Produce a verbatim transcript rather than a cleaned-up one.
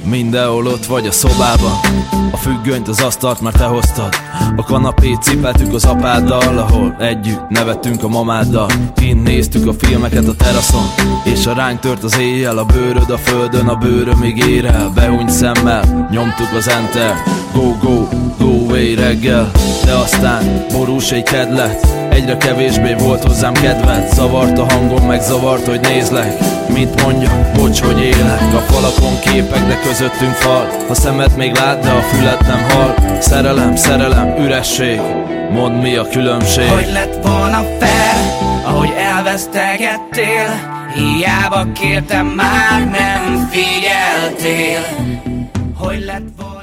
Mindenhol ott vagy a szobában, a függönyt, az asztalt már te hoztad. A kanapét cipeltük az apáddal, ahol együtt nevettünk a mamáddal. Kint néztük a filmeket a teraszon, és a ránk tört az éjjel. A bőröd a földön, a bőröm még érel. Behúnyt szemmel, nyomtuk az enter. Go, go, go away reggel. De aztán borús egy kedlet, egyre kevésbé volt hozzám kedved. Zavart a hangom, meg zavart, hogy nézlek. Mit mondjak, bocs, hogy élek. A falakon képek, de közöttünk fal. A szemed még lát, de a füled nem hall. Szerelem, szerelem, üresség, mondd mi a különbség. Hogy lett volna fair, ahogy elvesztegettél. Hiába kértem, már nem figyeltél. Hogy lett volna